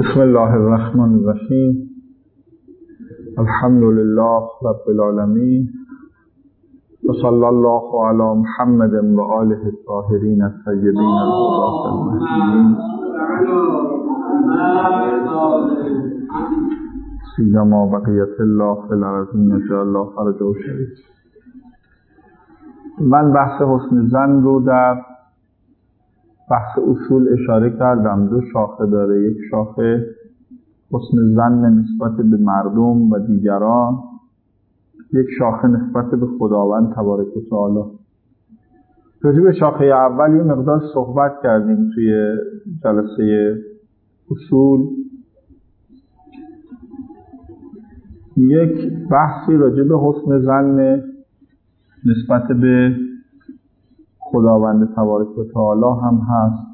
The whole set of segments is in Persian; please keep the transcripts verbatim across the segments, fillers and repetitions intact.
بسم الله الرحمن الرحیم. الحمد لله رب العالمین و صلی الله علی محمد و آله الطاهرین الطیبین الهداة المهدیین سیما بقیت الله فی الارضین جعل الله فرجه شریف. من بحث حسن ظن رو در بحث اصول اشاره کردم. دو شاخه داره، یک شاخه حسن ظن نسبت به مردم و دیگران، یک شاخه نسبت به خداوند تبارک و تعالی. راجع به شاخه اول یه مقدار صحبت کردیم توی جلسه اصول. یک بحثی راجع به حسن ظن نسبت به خداوند تبارک و تعالی هم هست.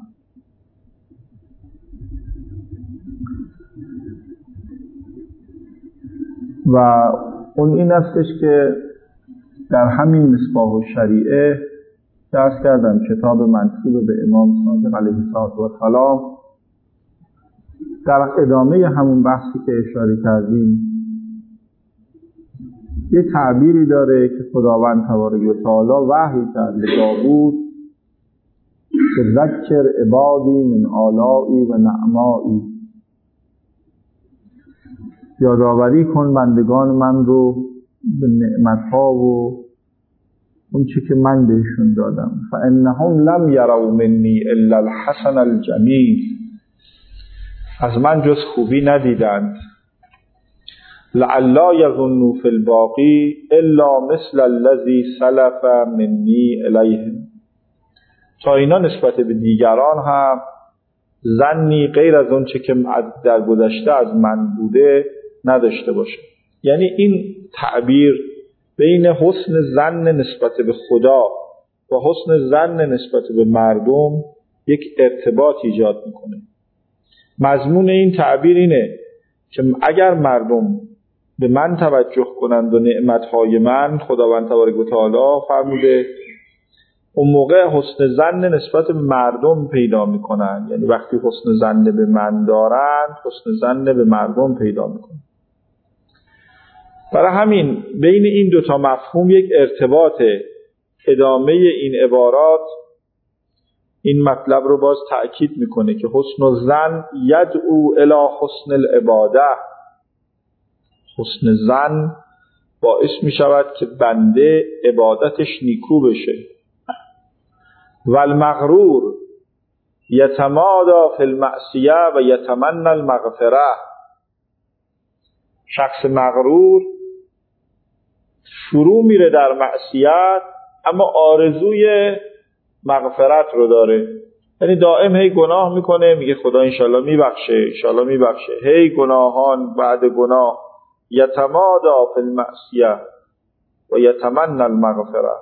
و اون این استش که در همین مصباح الشریعه درس کردم، کتاب منسوب به امام صادق علیه السلام، در ادامه همون بحثی که اشاره کردیم یه تعبیری داره که خداوند تبارک و تعالی وحی کرد به داوود که ذکر عبادی من آلائی و نعمائی، یادآوری کن بندگان من رو به نعمت‌ها و اون چی که من بهشون دادم. فانهم لم یروا منی الا الحسن الجمیل، از من جز خوبی ندیدند. لعلا یظنوا فی الباقی الا مثل الذی سلف منی الیهم، تا اینا نسبت به دیگران هم ظنی غیر از اون چه که در گذشته از من بوده نداشته باشه. یعنی این تعبیر بین حسن ظن نسبت به خدا و حسن ظن نسبت به مردم یک ارتباط ایجاد میکنه. مضمون این تعبیر اینه که اگر مردم به من توجه کنند و نعمتهای من، خداوند تبارک و تعالی فرموده، اون موقع حسن ظن نسبت به مردم پیدا میکنن. یعنی وقتی حسن ظن به من دارن، حسن ظن به مردم پیدا میکنن. برای همین بین این دوتا مفهوم یک ارتباط. ادامه این عبارات این مطلب رو باز تأکید میکنه که حسن الظن یدعو الی حسن العباده. حسن ظن باعث میشود که بنده عبادتش نیکو بشه. والمغرور یتمادی فی المعصیه و یتمنی المغفره. شخص مغرور فرو میره در معصیت اما آرزوی مغفرت رو داره. یعنی دائم هی گناه میکنه، میگه خدا انشالله میبخشه انشالله میبخشه، هی گناهان بعد گناه. یتمادی فی المعصیه و یتمنی المغفره.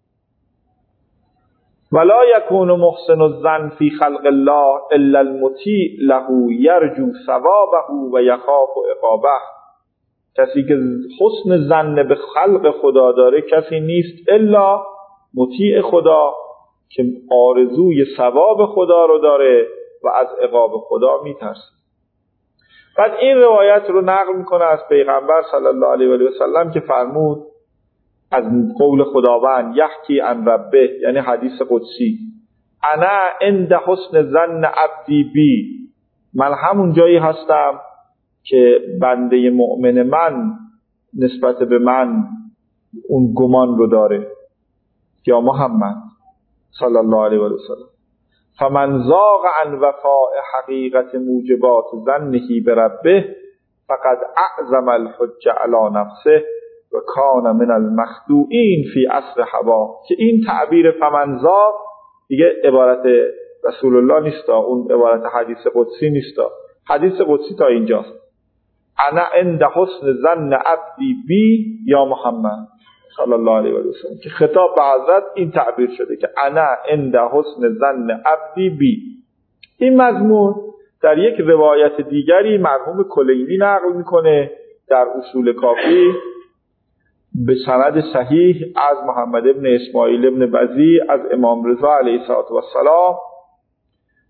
ولا یکون محسن الظن فی خلق الله الا المطیع له یرجو ثوابه و یخاف عقابه. کسی که حسن ظن به خلق خدا داره کسی نیست الا مطیع خدا که آرزوی ثواب خدا رو داره و از عقاب خدا میترسه. بعد این روایت رو نقل میکنه از پیغمبر صلی الله علیه و آله و سلم که فرمود از قول خداوند یحکی عن ربه، یعنی حدیث قدسی، انا عند حسن ظن عبدی بی، من همون جایی هستم که بنده مؤمن من نسبت به من اون گمان رو داره. یا محمد صلی الله علیه و آله و سلم فمن زاغ عن وفاء حقیقت موجبات ظنه بربه فقد اعظم الحج علی نفسه و کان من المخدوعین فی عصر هوا. که این تعبیر فمن زاغ دیگه عبارت رسول الله نیست، اون عبارت حدیث قدسی نیست. حدیث قدسی تا اینجاست، انا عند حسن ظن عبدی بی یا محمد صلی الله علیه و سلم، که خطاب به حضرت این تعبیر شده که انا عند حسن ظن عبدی بی. این مضمون در یک روایت دیگری مرحوم کلینی نقل میکنه در اصول کافی به سند صحیح از محمد ابن اسماعیل ابن بزی از امام رضا علیه السلام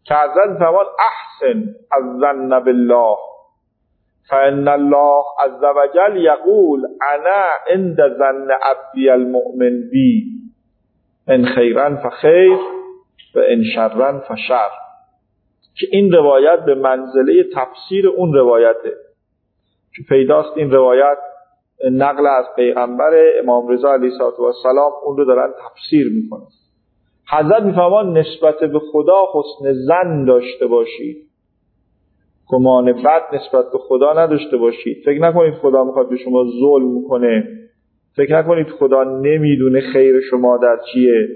که حضرت فرمان احسن الظن بالله فان الله عز وجل یقول انا عند ظن عبدی المؤمن بی ان خیرا فخیر و ان شرا فشر، که این روایت به منزله تفسیر اون روایته، که پیداست این روایت نقل از پیغمبر امام رضا علیه السلام اون رو دارن تفسیر میکنن. حضرت میفرمان نسبت به خدا حسن ظن داشته باشید، گمان بد نسبت به خدا نداشته باشید. فکر نکنید خدا میخواد به شما ظلم کنه، فکر نکنید خدا نمیدونه خیر شما در چیه.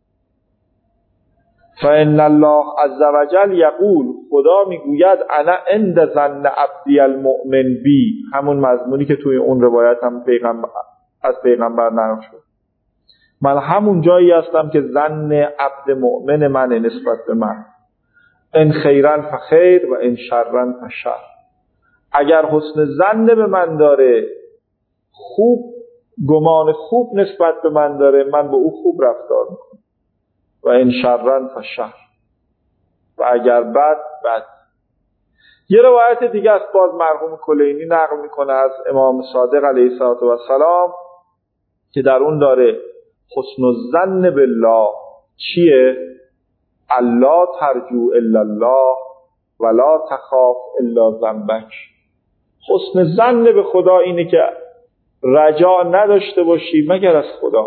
فإن الله عز وجل یقول، خدا میگوید انا عند ظن عبدی المؤمن بی، همون مضمونی که توی اون روایت هم پیغمبر از پیغمبر نقل شد. من همون جایی هستم که ظن عبد مؤمن من نسبت به من، ان خیرا فخیر و ان شرا فشر. اگر حسن ظن به من داره، خوب گمان خوب نسبت به من داره، من به او خوب رفتار میکنم، و ان شرا فشر، و اگر بد بد. یه روایت دیگه از باز مرحوم کلینی نقل میکنه از امام صادق علیه السلام که در اون داره حسن الظن بالله چیه؟ الله ترجو الا الله ولا تخاف الا ذنبک. حسن ظن به خدا اینه که رجا نداشته باشی مگر از خدا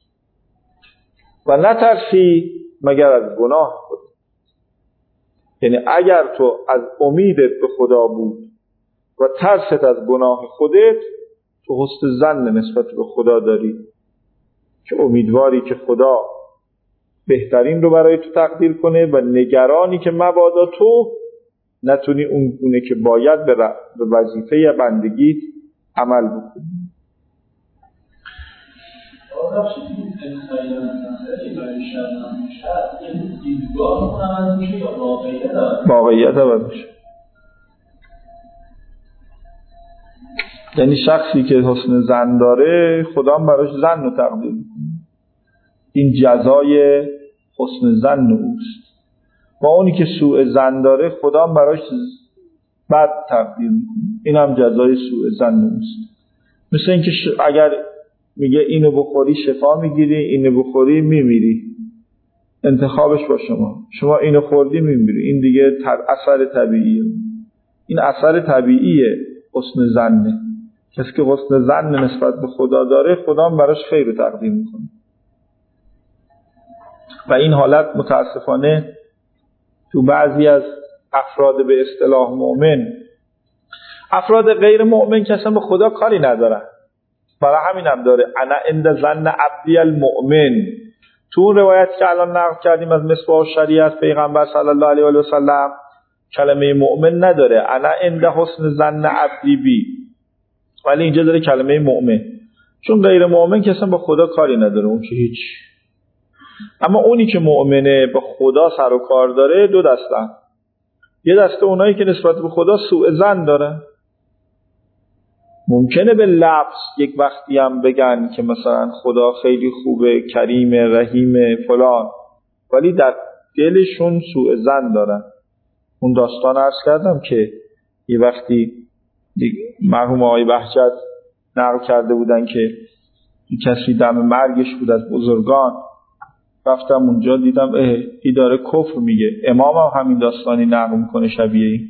و نترسی مگر از گناه خود. یعنی اگر تو از امیدت به خدا بود و ترست از گناه خودت، تو حسن ظن نسبت به خدا داری که امیدواری که خدا بهترین رو برای تو تقدیر کنه و نگرانی که مبادا تو نتونی اون گونه که باید به وظیفه بندگیت عمل بکنی. واقعیت عوض میشه. یعنی شخصی که حسن ظن داره، خدا هم براش ظن رو تقدیر میکنه، این جزای حسن ظن اوست. و اونی که سوء ظن داره، خدا هم براش بد تقدیر میکنه، این هم جزای سوء ظن اوست. مثل اینکه اگر میگه اینو بخوری شفا میگیری، اینو بخوری میمیری، انتخابش با شما. شما اینو خوردی میمیری، این دیگه اثر طبیعیه. این اثر طبیعیه حسن ظنه. کسی که حسن ظن نسبت به خدا داره، خدا هم براش خیر رو تقدیم میکنه. و این حالت متاسفانه تو بعضی از افراد به اصطلاح مؤمن، افراد غیر مؤمن که اصلا به خدا کاری ندارن، برای همین هم داره انا عند ظن عبدی المؤمن. تو اون روایت که الان نقل کردیم از مصباح الشریعت پیغمبر صلی الله علیه و سلم کلمه مؤمن نداره، انا عند حسن ظن عبدی بی، ولی اینجا داره کلمه مؤمن. چون غیر مؤمن که اصلا با خدا کاری نداره، اون که هیچ. اما اونی که مؤمنه با خدا سر و کار داره دو دسته. یه دسته اونایی که نسبت به خدا سوء ظن داره، ممکنه به لفظ یک وقتی هم بگن که مثلا خدا خیلی خوبه، کریم، رحیم، فلان، ولی در دلشون سوء ظن دارن. اون داستان عرض کردم که یه وقتی مرحوم آقای بهجت نقل کرده بودن که کسی دم مرگش بود از بزرگان، رفتم اونجا دیدم اه ای داره کفر میگه. امام هم همین داستانی نقل میکنه شبیه این،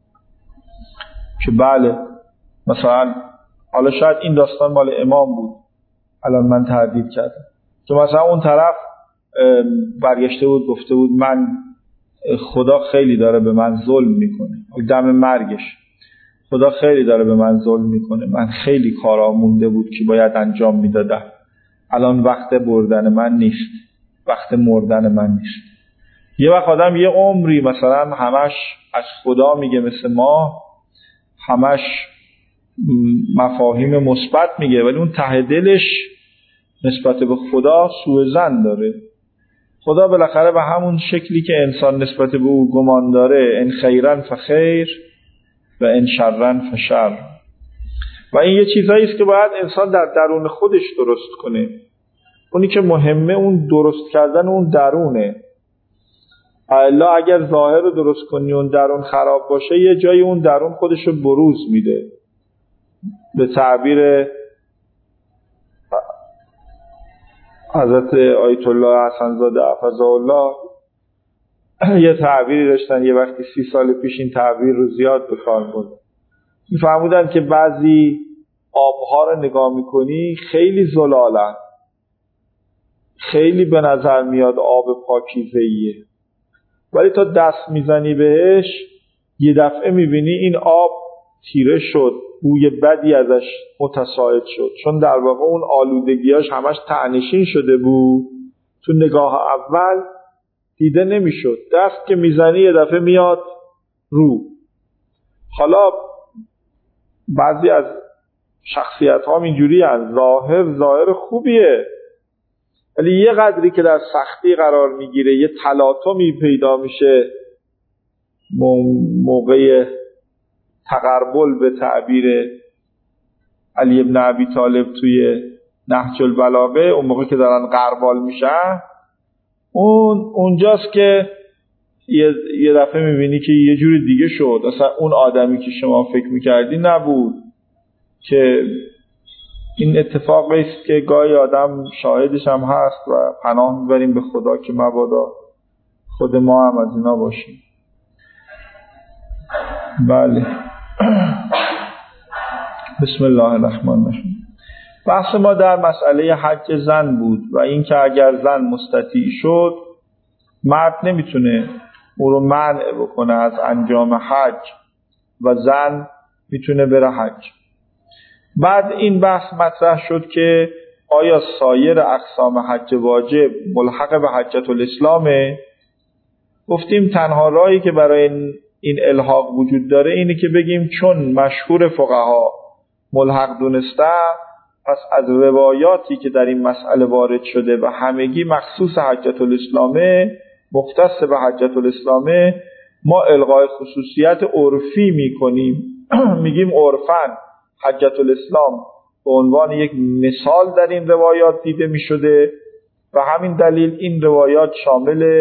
که بله مثلا حالا شاید این داستان مال امام بود، الان من تردید کردم، که مثلا اون طرف برگشته بود گفته بود من خدا خیلی داره به من ظلم میکنه، دم مرگش خدا خیلی داره به من ظلم میکنه، من خیلی کارا مونده بود که باید انجام میدادم، الان وقت بردن من نیست، وقت مردن من نیست. یه وقت آدم یه عمری مثلا همش از خدا میگه مثل ما، همش مفاهیم مثبت میگه، ولی اون ته دلش نسبت به خدا سوء ظن داره. خدا بالاخره به همون شکلی که انسان نسبت به او گمان داره، ان خیرا فخیر و ان شرا فشر. و این یه چیزایی است که باید انسان در درون خودش درست کنه. اونی که مهمه اون درست کردن اون درونه. الا اگر ظاهر رو درست کنی اون درون خراب باشه، یه جای اون درون خودش رو بروز میده. به تعبیر حضرت آیت الله حسن زاده حفظه الله یه تعبیری داشتن، یه وقتی سی سال پیش این تعبیر رو زیاد به کار بردن. می‌فرمودن که بعضی آبها رو نگاه میکنی خیلی زلالن، خیلی به نظر میاد آب پاکیزه‌ایه، ولی تا دست میزنی بهش یه دفعه میبینی این آب تیره شد، بوی بدی ازش متصاعد شد، چون در واقع اون آلودگیاش همش تعنیشین شده بود، تو نگاه اول دیده نمیشد، دست که میزنی یه دفعه میاد رو. حالا بعضی از شخصیت ها اینجوری هست، ظاهر ظاهر خوبیه، ولی یه قدری که در سختی قرار میگیره، یه تلاطمی پیدا میشه موقع تقربل، به تعبیر علی ابن ابی طالب توی نهج البلاغه، اون موقع که دارن غربال میشن، اون اونجاست که یه, یه دفعه میبینی که یه جوری دیگه شد، اصلا اون آدمی که شما فکر میکردی نبود. که این اتفاقی است که گاهی آدم شاهدش هم هست و پناه میبریم به خدا که مبادا خود ما هم از اینا باشیم. بله. بسم الله الرحمن الرحیم. بحث ما در مسئله حج زن بود و این که اگر زن مستطیع شد، مرد نمیتونه او رو منع بکنه از انجام حج و زن میتونه بره حج. بعد این بحث مطرح شد که آیا سایر اقسام حج واجب ملحق به حجة الاسلامه؟ گفتیم تنها راهی که برای این الحاق وجود داره اینه که بگیم چون مشهور فقها ملحق دونسته، پس از روایاتی که در این مسئله وارد شده و همگی مخصوص حجة الاسلامه، مختص به حجة الاسلامه، ما الغای خصوصیت عرفی میکنیم. میگیم عرفاً حجة الاسلام به عنوان یک مثال در این روایات دیده می شده و همین دلیل این روایات شامل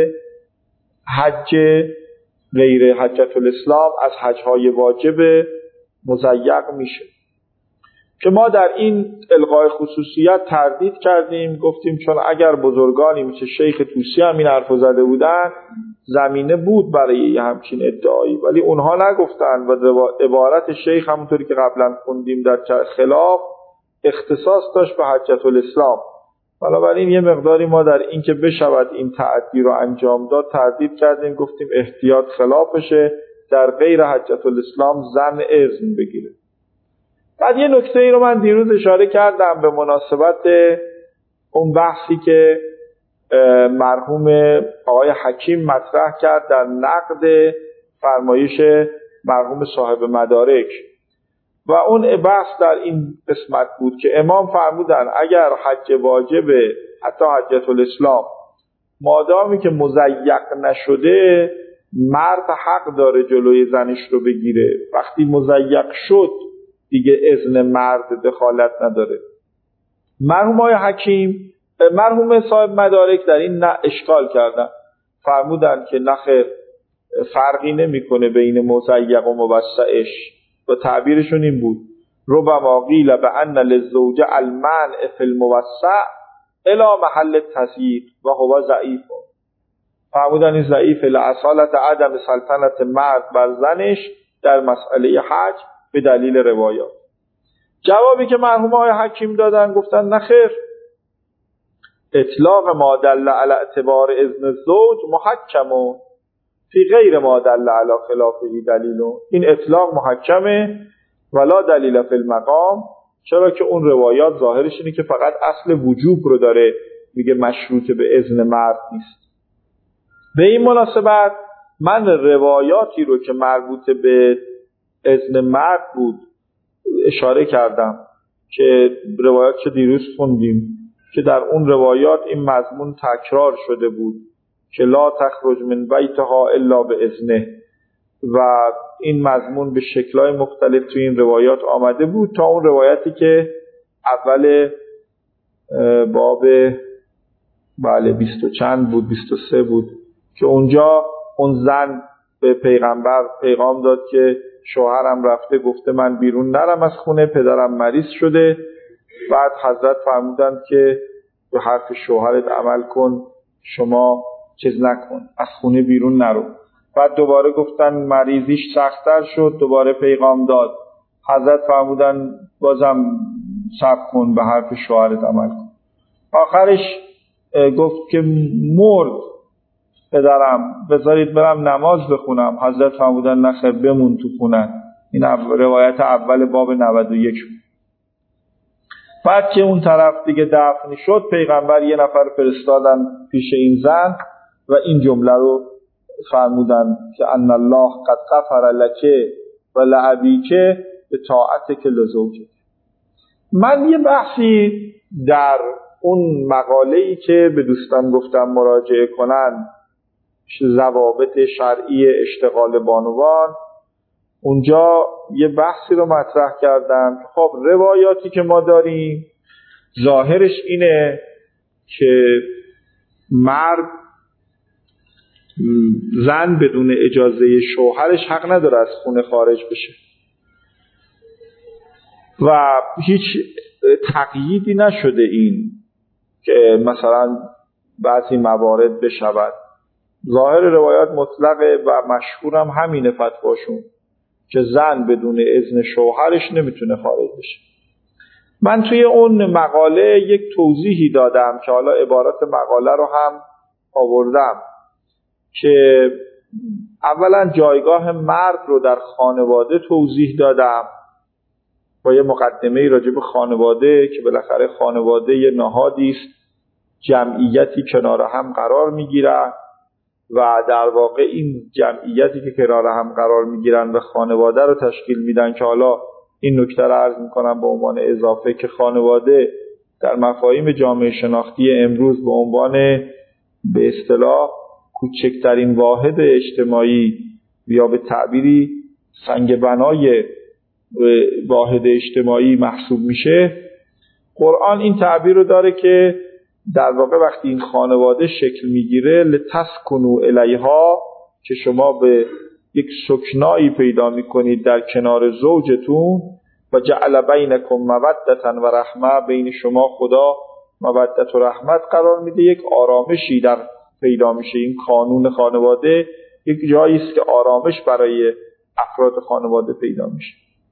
حج غیر حجة الاسلام از حج‌های واجب مضیق میشه. که ما در این الغای خصوصیت تردید کردیم، گفتیم چون اگر بزرگانی مثل شیخ طوسی هم این حرفو زده بودن، زمینه بود برای یه همچین ادعایی، ولی اونها نگفتن و عبارت شیخ همونطوری که قبلا خوندیم در خلاف اختصاص داشت به حجة الاسلام. بنابراین یه مقداری ما در این که بشود این تعدی رو انجام داد تردید کردیم، گفتیم احتیاط خلافشه، در غیر حجة الاسلام زن اذن بگیره. بعد یه نکته ای رو من دیروز اشاره کردم به مناسبت اون بحثی که مرحوم آقای حکیم مطرح کرد در نقد فرمایش مرحوم صاحب مدارک، و اون بحث در این قسمت بود که امام فرمودن اگر حج واجب حتی حجة الاسلام مادامی که مضیق نشده، مرد حق داره جلوی زنش رو بگیره، وقتی مضیق شد دیگه اذن مرد دخالت نداره. مرحوم آقای حکیم مرحوم صاحب مدارک در این اشکال کردن، فرمودن که نخیر، فرقی نمیکنه بین مضیق و موسعش، و تعبیرشون این بود ربما قیل بأن للزوجه المنع فی الموسع الی محل التضییق و هو ضعیف. فرمودن این ضعیف لاصالت عدم سلطنت مرد بر زنش در مسئله حج به دلیل روایات. جوابی که مرحوم آقای حکیم دادن، گفتن نخیر، اطلاق ما دل علی اعتبار اذن الزوج محکم فی غیر ما دل علی خلافه دلیل. این اطلاق محکمه ولا دلیل فی المقام، چرا که اون روایات ظاهرش اینه که فقط اصل وجوب رو داره، میگه مشروط به اذن مرد نیست. به این مناسبت من روایاتی رو که مربوط به اذن مرد بود اشاره کردم که روایات که دیروز خوندیم، که در اون روایات این مضمون تکرار شده بود که لا تخرج من بیتها الا باذنه، و این مضمون به شکل‌های مختلف توی این روایات آمده بود تا اون روایتی که اول باب بله بیست و چند بود، بیست و سه بود، که اونجا اون زن به پیغمبر پیغام داد که شوهرم رفته گفته من بیرون نرم از خونه، پدرم مریض شده. بعد حضرت فرمودند که به حرف شوهرت عمل کن، شما چیز نکن، از خونه بیرون نرو. بعد دوباره گفتن مریضیش سخت‌تر شد، دوباره پیغام داد. حضرت فرمودن بازم صبر کن، به حرف شوهرت عمل کن. آخرش گفت که مرد پدرم، بذارید برم نماز بخونم. حضرت فرمودن نخیر بمون تو خونه. این روایت اول باب نود و یک. بعد که اون طرف دیگه دفن شد، پیغمبر یه نفر فرستادن پیش این زن و این جمله رو فرمودن که ان الله قد غفر لک و لابیک به طاعتک لزوجک. من یه بحثی در اون مقاله‌ای که به دوستان گفتم مراجعه کنن، ضوابط شرعی اشتغال بانوان، اونجا یه بحثی رو مطرح کردم. خب روایاتی که ما داریم ظاهرش اینه که مرد زن بدون اجازه شوهرش حق نداره از خونه خارج بشه و هیچ تقییدی نشده این که مثلا بعضی موارد بشود. ظاهر روایات مطلقه و مشهورم همینه فتواشون که زن بدون اذن شوهرش نمیتونه خارج بشه. من توی اون مقاله یک توضیحی دادم که حالا عبارت مقاله رو هم آوردم که اولا جایگاه مرد رو در خانواده توضیح دادم با یه مقدمه راجع به خانواده که بالاخره خانواده یه نهادی است، جمعیتی کنار هم قرار میگیرن و در واقع این جمعیتی که کنار هم قرار میگیرن و خانواده رو تشکیل میدن که حالا این نکته رو عرض میکنم به عنوان اضافه که خانواده در مفاهیم جامعه شناختی امروز به عنوان به اصطلاح کوچکترین واحد اجتماعی یا به تعبیری سنگ بنای واحد اجتماعی محسوب میشه. قرآن این تعبیر رو داره که در واقع وقتی این خانواده شکل میگیره لتسکنوا الیها، که شما به یک سکنایی پیدا میکنید در کنار زوجتون و جعل بینکم مودة و رحمه، بین شما خدا مودت و رحمت قرار میده، یک آرامشی در پیدا میشه. این قانون خانواده یک جایی است که آرامش برای افراد خانواده پیدا میشه.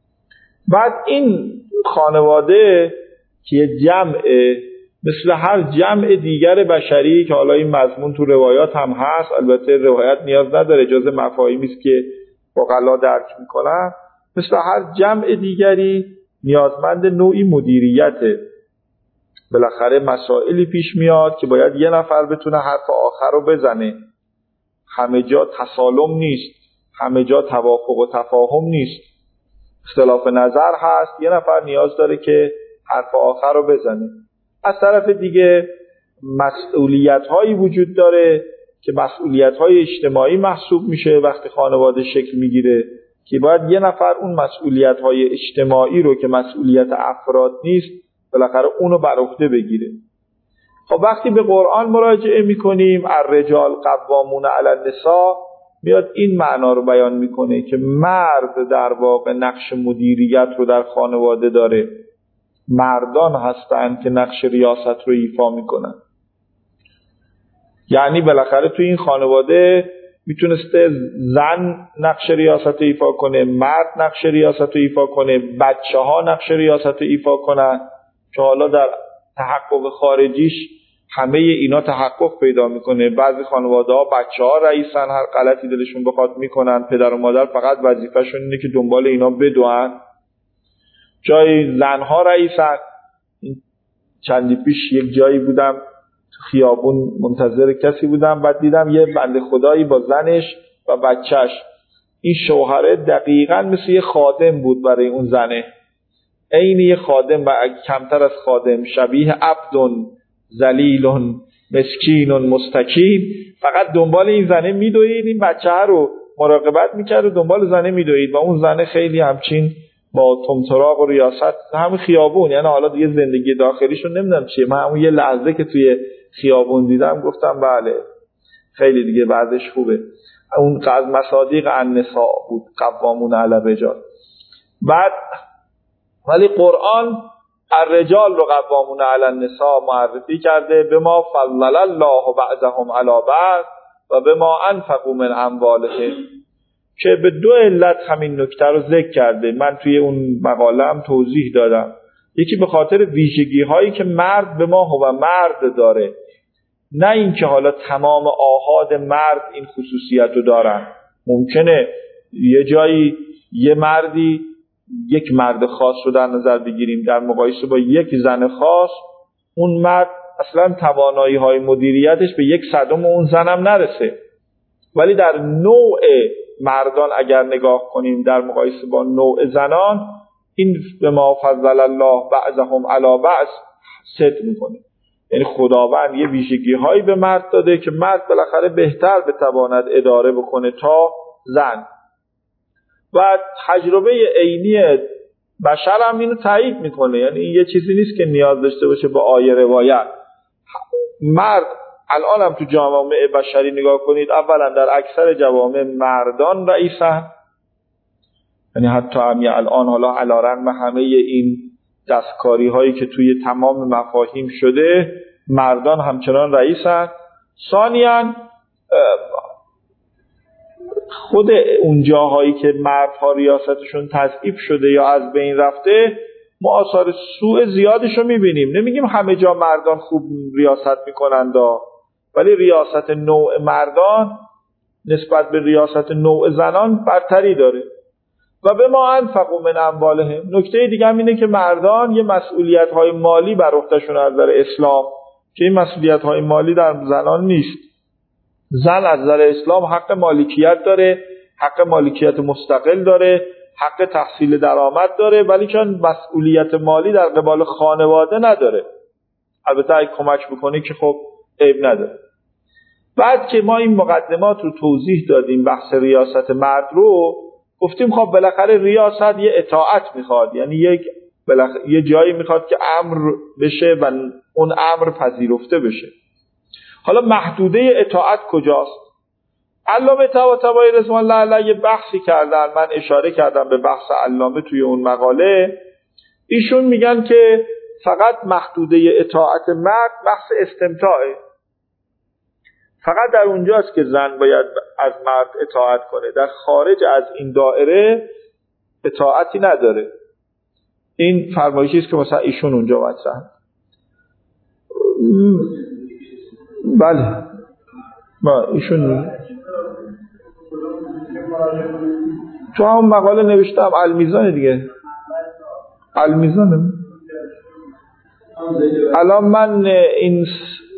بعد این خانواده که جمع مثل هر جمع دیگر بشری که حالا این مضمون تو روایات هم هست، البته روایت نیاز نداره، اجازه مفاهیمی است که فقها درک میکنن، مثل هر جمع دیگری نیازمند نوعی مدیریته. بالاخره مسائلی پیش میاد که باید یه نفر بتونه حرف آخر رو بزنه. همه جا تسالم نیست، همه جا توافق و تفاهم نیست، اختلاف نظر هست، یه نفر نیاز داره که حرف آخر رو بزنه. از طرف دیگه مسئولیت هایی وجود داره که مسئولیت های اجتماعی محسوب میشه وقتی خانواده شکل میگیره که باید یه نفر اون مسئولیت های اجتماعی رو که مسئولیت افراد نیست بالاخره اونو بر عهده بگیره. خب وقتی به قرآن مراجعه میکنیم الرجال قوامون علی النساء، میاد این معنا رو بیان میکنه که مرد در واقع نقش مدیریت رو در خانواده داره، مردان هستن که نقش ریاست رو ایفا میکنن. یعنی بالاخره توی این خانواده میتونسته زن نقش ریاست رو ایفا کنه، مرد نقش ریاست رو ایفا کنه، بچه ها نقش ریاست رو ایفا کنن که حالا در تحقق خارجیش همه اینا تحقق پیدا میکنه. بعضی خانواده ها بچه ها رئیسن، هر غلطی دلشون بخواد میکنن، پدر و مادر فقط وظیفه‌شون اینه که دنبال اینا بدوئن. جای زنها رئیسن. چندی پیش یک جایی بودم تو خیابون منتظر کسی بودم، بعد دیدم یه بنده خدایی با زنش و بچهش، این شوهره دقیقاً مثل یه خادم بود برای اون زنه، عین یه خادم و کمتر از خادم، شبیه عبدون ذلیلون مسکینون مستکین، فقط دنبال این زنه میدوید، این بچه ها رو مراقبت میکرد و دنبال زنه میدوید و اون زنه خیلی همچین با تمتراغ و ریاست همین خیابون. یعنی حالا دیگه زندگی داخلیشون نمیدونم چیه، من همون یه لحظه که توی خیابون دیدم گفتم بله خیلی دیگه بعدش خوبه. اون از مصادیق النساء بود، قوامون علی الرجال. بعد ولی قرآن الرجال رو قوامون علی النساء معرفی کرده، به ما فضل الله بعضهم علی بعض و به ما انفقوا من اموالهم، که به دو علت همین نکته رو ذکر کرده. من توی اون مقاله هم توضیح دادم. یکی به خاطر ویژگی هایی که مرد به ما و مرد داره، نه اینکه حالا تمام آحاد مرد این خصوصیت رو دارن. ممکنه یه جایی یه مردی، یک مرد خاص رو در نظر بگیریم در مقایسه با یک زن خاص، اون مرد اصلا توانایی های مدیریتش به یک صدم اون زنم نرسه، ولی در نوع مردان اگر نگاه کنیم در مقایسه با نوع زنان، این به ما فضل الله بعضهم علی بعض ست میکنه. یعنی خداوند یه ویژگی هایی به مرد داده که مرد بالاخره بهتر بتواند اداره بکنه تا زن. و تجربه عینی بشر هم اینو تایید میکنه. یعنی این یه چیزی نیست که نیاز داشته باشه با آیه روایت. مرد الان هم تو جوامع بشری نگاه کنید، اولا در اکثر جوامع مردان رئیسن، یعنی حتی همین الان حالا علیرغم همه این دستکاری هایی که توی تمام مفاهیم شده، مردان همچنان رئیسن. ثانیاً خود اون جاهایی که مردها ریاستشون تضعیف شده یا از بین رفته، ما آثار سوء زیادش رو میبینیم. نمیگیم همه جا مردان خوب ریاست میکنند، ولی ریاست نوع مردان نسبت به ریاست نوع زنان برتری داره. و به ما انفقوا من اموالهم. نکته دیگه هم اینه که مردان یه مسئولیت‌های مالی بر عهده‌شون از نظر اسلام که این مسئولیت‌های مالی در زنان نیست. زن از نظر اسلام حق مالکیت داره، حق مالکیت مستقل داره، حق تحصیل درآمد داره، ولی چون مسئولیت مالی در قبال خانواده نداره. البته اگه کمک بکنه که خب عیب نداره. بعد که ما این مقدمات رو توضیح دادیم بحث ریاست مرد رو، گفتیم خب بالاخره ریاست یه اطاعت میخواد، یعنی یک یه جایی میخواد که امر بشه و اون امر پذیرفته بشه. حالا محدوده اطاعت کجاست؟ علامه طباطبایی رضوان الله علیه بحثی کردن، من اشاره کردم به بحث علامه توی اون مقاله. ایشون میگن که فقط محدوده اطاعت مرد بحث استمتاعه، فقط در اونجاست که زن باید از مرد اطاعت کنه، در خارج از این دایره اطاعتی نداره. این فرمایشی است که مثلا ایشون اونجا مطرح. بله با ایشون تو هم مقاله نوشتم، المیزان دیگه، المیزانه. الان من این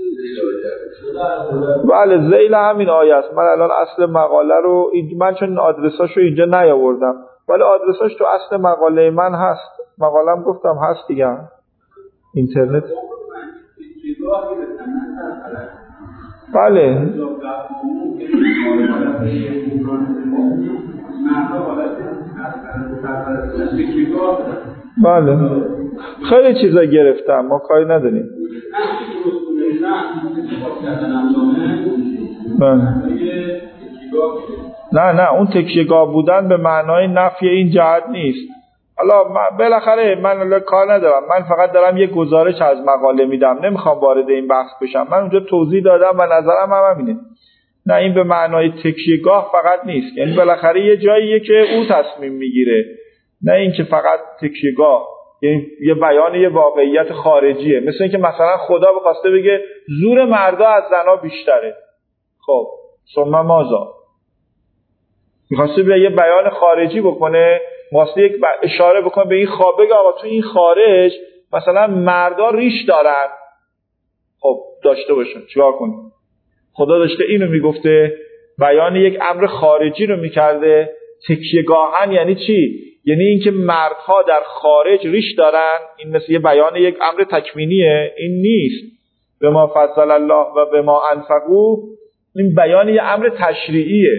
بله ذیل همین آیه است. من الان اصل مقاله رو من چون آدرساشو اینجا نیاوردم، ولی آدرساش تو اصل مقاله من هست. مقالم گفتم هست دیگه، اینترنت. بله بله خیلی چیزا گرفتم، ما کاری نداریم. نه نه اون تکیه‌گاه بودن به معنای نفی این جهت نیست. حالا بالاخره من کار ندارم، من فقط دارم یه گزارش از مقاله میدم، نمیخوام وارد این بحث بشم. من اونجا توضیح دادم و نظرم هم همینه. نه این به معنای تکیه‌گاه فقط نیست، یعنی بالاخره یه جاییه که او تصمیم میگیره، نه این که فقط تکیه‌گاه، یعنی یه بیان یه واقعیت خارجیه. مثل اینکه مثلا خدا بخواسته بگه زور مردا از زنا بیشتره، خب ثم ماذا؟ میخواسته به یه بیان خارجی بکنه، واسه یک اشاره بکنه به این خواب، بگه آقا تو این خارج مثلا مردا ریش دارن، خب داشته باشن، چیکار کنیم؟ خدا داشته اینو میگفته، بیان یک امر خارجی رو میکرده. تکیه‌گاهن یعنی چی؟ یعنی اینکه مردها در خارج ریش دارن. این مثل یه بیان یک امر تکوینیه، این نیست. به ما فضل الله و به ما انفقوا، این بیان یه امر تشریعیه.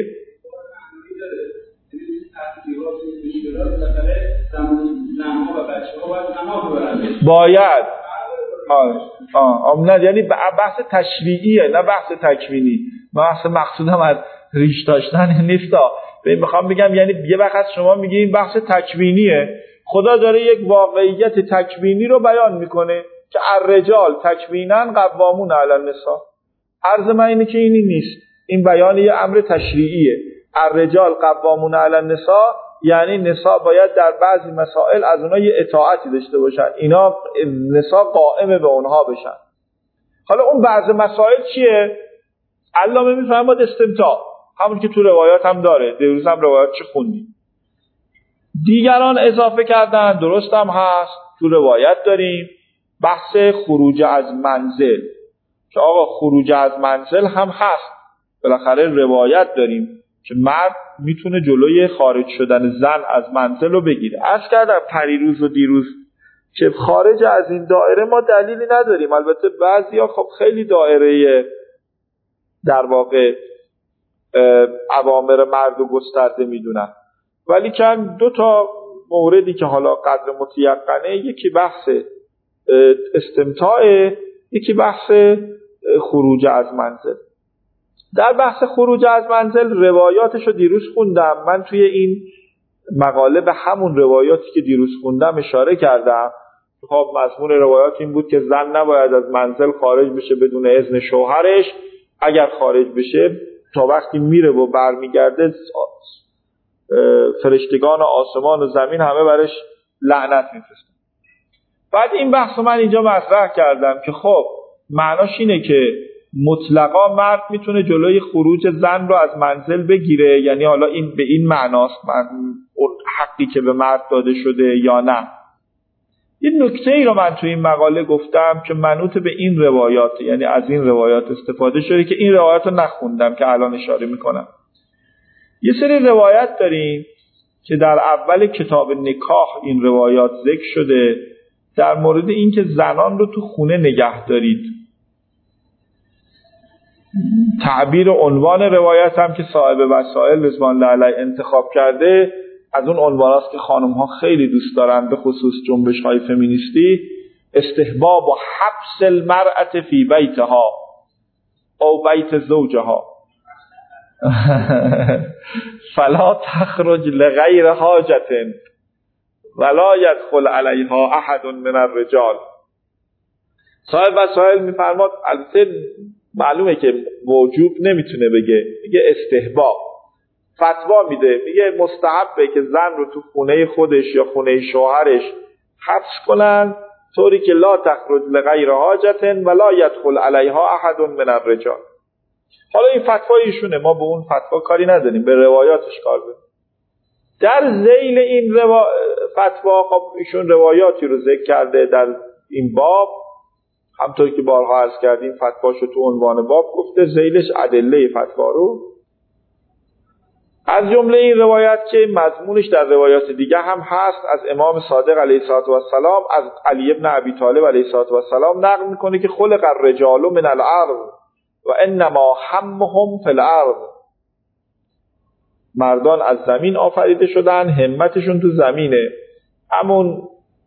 باید آه آه آه نه، یعنی بحث تشریعیه نه بحث تکوینی. بحث مقصودم از ریش داشتن نیستا. میخوام بگم یعنی یه وقت شما میگی این بحث تکوینیه، خدا داره یک واقعیت تکوینی رو بیان میکنه که الرجال تکوینا قوامون علی النساء. عرض من اینه که اینی نیست، این بیان یه امر تشریعیه. الرجال قوامون علی النساء یعنی نساء باید در بعضی مسائل از اونها یه اطاعتی داشته باشن، اینا نساء قائمه به اونها بشن. حالا اون بعضی مسائل چیه؟ علامه میفرماد استمتاع، همون که تو روایات هم داره، دیروز هم روایات چه خوندیم. دیگران اضافه کردن، درست هم هست، تو روایت داریم بحث خروج از منزل، که آقا خروج از منزل هم هست، بالاخره روایت داریم که مرد میتونه جلوی خارج شدن زن از منزل رو بگیره. عرض کردم پریروز و دیروز که خارج از این دایره ما دلیلی نداریم. البته بعضیا خب خیلی دایره در واقع اوامر مرد و گسترده میدونن، ولی کن دو تا موردی که حالا قدر متیقنه، یکی بحث استمتاع، یکی بحث خروج از منزل. در بحث خروج از منزل روایاتشو دیروز خوندم، من توی این مقاله به همون روایاتی که دیروز خوندم اشاره کردم. خب مضمون روایات این بود که زن نباید از منزل خارج بشه بدون اذن شوهرش، اگر خارج بشه تا وقتی میره و برمیگرده فرشتگان آسمان و زمین همه برش لعنت میفرستن. بعد این بحث من اینجا مطرح کردم که خب معناش اینه که مطلقا مرد میتونه جلوی خروج زن رو از منزل بگیره، یعنی حالا این به این معناست من اون حقی که به مرد داده شده یا نه. این نکته ای رو من تو این مقاله گفتم که منوط به این روایات، یعنی از این روایات استفاده شده که این روایات رو نخوندم که الان اشاره میکنم. یه سری روایت داریم که در اول کتاب نکاح این روایات ذکر شده در مورد این که زنان رو تو خونه نگه دارید. تعبیر عنوان روایت هم که صاحب وسائل رضوان الله علیه انتخاب کرده از اون عنواناست که خانم ها خیلی دوست دارن، به خصوص جنبش های فمینیستی: استحباب و حبس المرأة فی بیتها او بیت زوجها فلا تخرج لغیر حاجت ولا یدخل علیها احد من الرجال. صاحب وسائل میفرماد البته معلومه که وجوب نمیتونه بگه، میگه استحباب، فتوا میده، میگه مستحبه که زن رو تو خونه خودش یا خونه شوهرش حبس کنن طوری که لا تخرج لغیر حاجت ولا یدخل علیها احد من الرجال. حالا این فتوای ایشونه، ما به اون فتوا کاری نداریم، به روایاتش کار داریم. در ذیل این روا... فتوا خب ایشون روایاتی رو ذکر کرده در این باب، همطور که بارها عرض کردیم فتواشو تو عنوان باب گفته، ذیلش ادله فتوا رو. از جمله این روایت که مضمونش در روایات دیگه هم هست از امام صادق علیه السلام از علی ابن ابی طالب علیه السلام نقل میکنه که خلق الرجال من الارض و انما همهم فی الارض. مردان از زمین آفریده شدن، همتشون تو زمینه. همون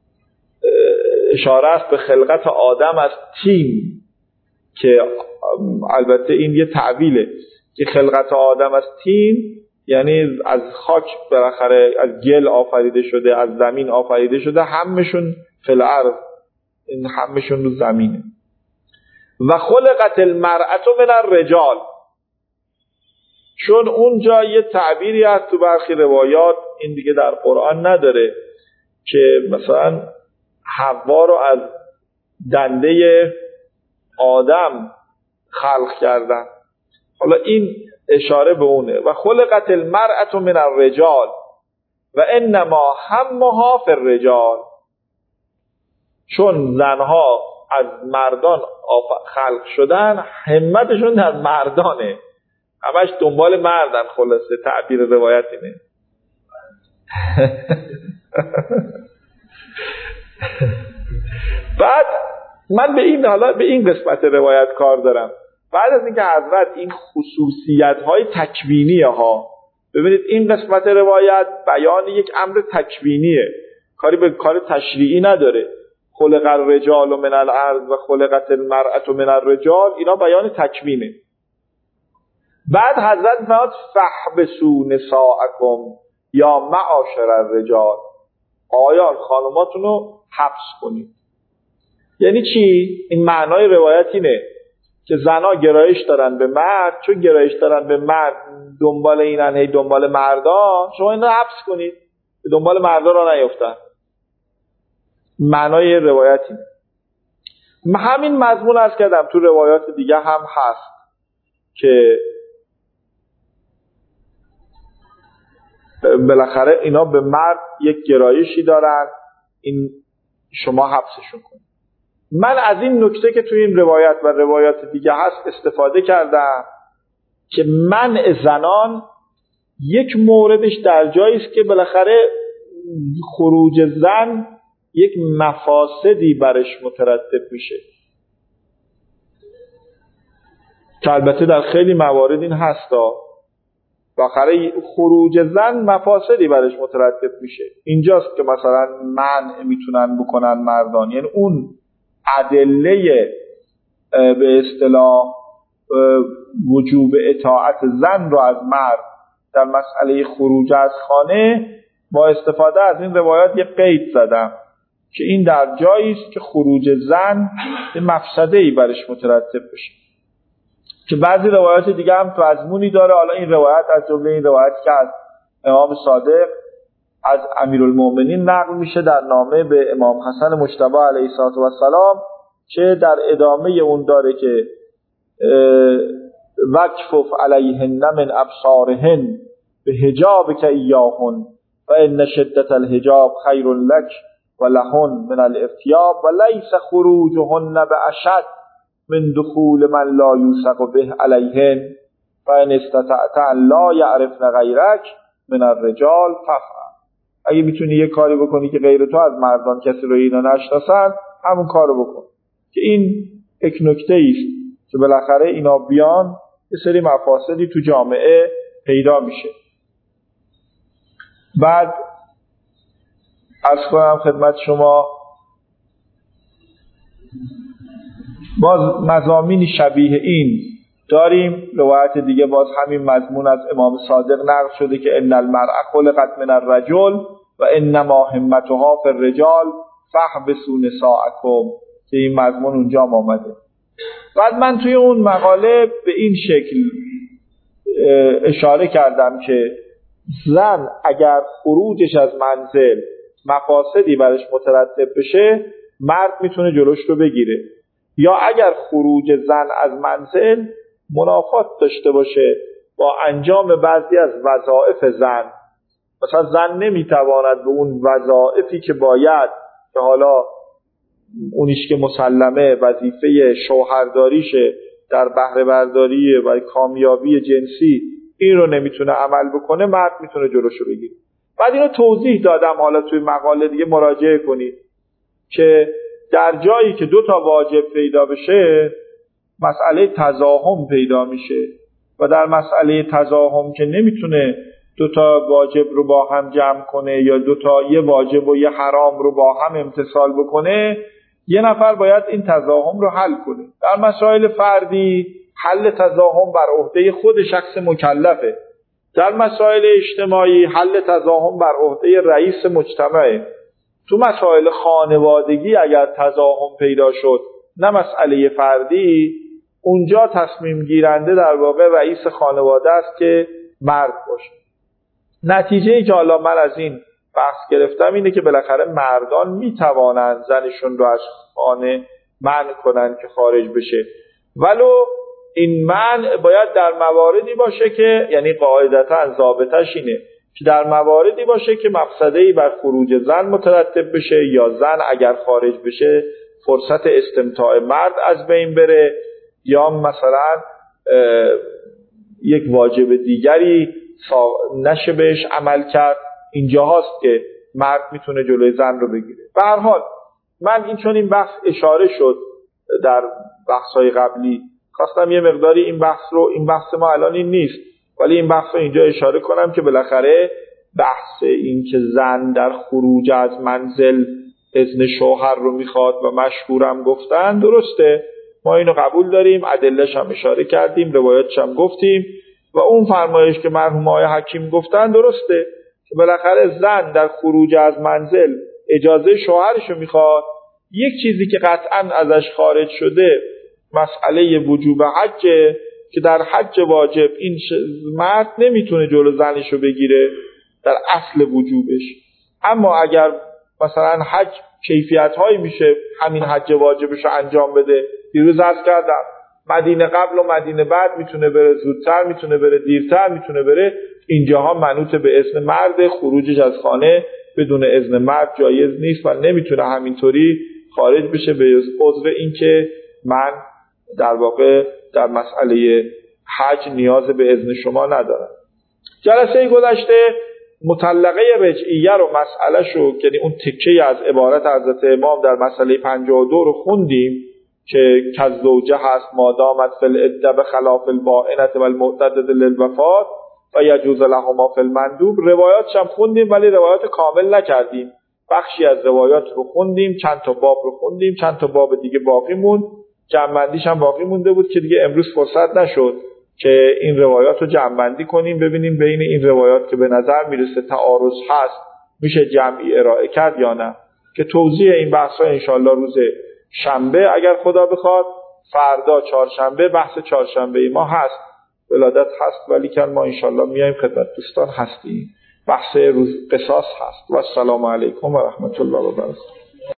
اشاره است به خلقت آدم از طین که البته این یه تعبیله که خلقت آدم از طین یعنی از خاک بالاخره از گل آفریده شده، از زمین آفریده شده، همشون فی الارض، این همشون رو زمینه. و خلقت المرأة من الرجال، چون اونجا یه تعبیری هست تو برخی روایات، این دیگه در قرآن نداره، که مثلا حوا رو از دنده آدم خلق کردن. حالا این اشاره به اونه. و خلقت المرأة من الرجال و انما همها فی الرجال، چون زنها از مردان خلق شدن همتشون در مردانه، همش دنبال مردن. خلاصه تعبیر روایت اینه. بعد من به این حالا به این قسمت روایت کار دارم. بعد از اینکه حضرت این خصوصیت‌های تکوینی ها، ببینید این قسمت روایت بیان یک امر تکوینیه، کاری به کار تشریعی نداره. خلق الرجال من الارض و خلقت المرأة من الرجال، اینا بیان تکوینه. بعد حضرت فرمود فحبسوا نساءکم یا معاشر الرجال، آقایان خانماتون رو حبس کنید. یعنی چی؟ این معنای روایت اینه که زنها گرایش دارن به مرد، چون گرایش دارن به مرد دنبال اینن، هی دنبال مردان، شما این رو حبس کنید به دنبال مردان را نیفتن. معنای روایت اینه. همین مضمون عرض کردم تو روایات دیگه هم هست که بالاخره اینا به مرد یک گرایشی دارن، این شما حبسشون کنید. من از این نکته که توی این روایت و روایات دیگه هست استفاده کردم که منع زنان یک موردش در جایی است که بالاخره خروج زن یک مفاسدی برش مترتب میشه، که البته در خیلی موارد این هستا، بالاخره خروج زن مفاسدی برش مترتب میشه. اینجاست که مثلا منع میتونن بکنن مردان، یعنی اون ادله به اصطلاح وجوب اطاعت زن رو از مرد در مسئله خروج از خانه با استفاده از این روایات یک قید زدم که این در جایی است که خروج زن به مفسده‌ای برش مترتب بشه، که بعضی روایات دیگه هم مضمونی داره. حالا این روایت از جمله این روایت که از امام صادق از امیرالمؤمنین نقل میشه در نامه به امام حسن مجتبی علیه السلام که در ادامه اون داره که وکفف علیهن من ابصارهن به حجابک ایاهن و ان شدت الحجاب خیر لک و لهن من الافتیاب و لیس خروجهن باشد من دخول من لا یوثق به علیهن و ان استطعت ان لا یعرفن غیرک من الرجال فافعل. اگه میتونی یه کاری بکنی که غیر تو از مردان کسی رو اینا نشناسن، همون کارو بکن. که این یک نکته است که بالاخره اینا بیان یه سری مفاسدی تو جامعه پیدا میشه. بعد عرض کنم خدمت شما باز مضامین شبیه این داریم. روایت دیگه باز همین مضمون از امام صادق نقل شده که ان المرء خلقت من الرجل و انما همتها فی الرجال فاحبسوا نساءکم، که این مضمون اونجا آمده. بعد من توی اون مقاله به این شکل اشاره کردم که زن اگر خروجش از منزل مفاسدی برش مترتب بشه، مرد میتونه جلوش رو بگیره، یا اگر خروج زن از منزل منافات داشته باشه با انجام بعضی از وظایف زن، مثلا زن نمیتواند به اون وظایفی که باید، که حالا اونیش که مسلمه وظیفه شوهرداریشه در بهره برداری و کامیابی جنسی، این رو نمیتونه عمل بکنه، مرد میتونه جلوشو بگیره. بعد اینو توضیح دادم، حالا توی مقاله دیگه مراجعه کنید که در جایی که دو تا واجب پیدا بشه مسئله تزاحم پیدا میشه، و در مسئله تزاحم که نمیتونه دو تا واجب رو با هم جمع کنه یا دو تا یه واجب و یه حرام رو با هم امتثال بکنه، یه نفر باید این تزاحم رو حل کنه. در مسائل فردی حل تزاحم بر عهده خود شخص مکلفه، در مسائل اجتماعی حل تزاحم بر عهده رئیس مجتمعه. تو مسائل خانوادگی اگر تزاحم پیدا شد، نه مسئله فردی، اونجا تصمیم گیرنده در واقع رئیس خانواده است که مرد باشه. نتیجه ای که حالا من از این بحث گرفتم اینه که بالاخره مردان میتوانند زنشون رو از خانه منع کنن که خارج بشه، ولو این منع باید در مواردی باشه که، یعنی قاعدتا ضابطش اینه که در مواردی باشه که مفسده‌ای بر خروج زن مترتب بشه، یا زن اگر خارج بشه فرصت استمتاع مرد از بین بره، یا مثلا یک واجب دیگری نشه بهش عمل کرد. اینجا هاست که مرد میتونه جلوی زن رو بگیره. به هر حال من این چون این بحث اشاره شد در بحث‌های قبلی، خواستم یه مقداری این بحث رو، این بحث ما الان این نیست، ولی این بحث رو اینجا اشاره کنم که بالاخره بحث این که زن در خروج از منزل اذن شوهر رو میخواد و مشهورم گفتن، درسته، ما اینو قبول داریم، ادله‌ش هم اشاره کردیم، روایاتش هم گفتیم، و اون فرمایش که مرحوم آقای حکیم گفتن درسته که بالاخره زن در خروج از منزل اجازه شوهرشو میخواد. یک چیزی که قطعا ازش خارج شده مسئله وجوب حج که در حج واجب این مرد نمیتونه جلو زنشو بگیره در اصل وجوبش، اما اگر مثلا حج کیفیت هایی میشه همین حج واجبشو انجام بده. دیروز عرض کردم مدینه قبل و مدینه بعد میتونه بره، زودتر میتونه بره، دیرتر میتونه بره. اینجاها منوط به اذن مرد، خروجش از خانه بدون اذن مرد جایز نیست و نمیتونه همینطوری خارج بشه به عضو این که من در واقع در مسئله حج نیاز به اذن شما ندارم. جلسه گذشته مطلقه رجعیه رو مسئله شو، یعنی اون تکه از عبارت حضرت امام در مسئله پنجاه و دو رو خوندیم که کزوجه هست مادامت فی العده بخلاف البائنه و المعتدده للوفات و یجوز لهما فی المندوب. روایاتش هم خوندیم ولی روایات کامل نکردیم، بخشی از روایات رو خوندیم، چند تا باب رو خوندیم، چند تا باب دیگه باقی موند، جمع‌بندیش هم باقی مونده بود که دیگه امروز فرصت نشد که این روایات رو جمع‌بندی کنیم، ببینیم بین این روایات که به نظر میرسه تعارض هست میشه جمعی ارائه کرد یا نه، که توضیح این بحث‌ها انشالله روز شنبه اگر خدا بخواد. فردا چهارشنبه بحث چهارشنبه ما هست، ولادت هست ولی که ما انشالله میایم خدمت دوستان هستیم. بحث روز قصاص هست. و السلام علیکم و رحمت الله و برکاته.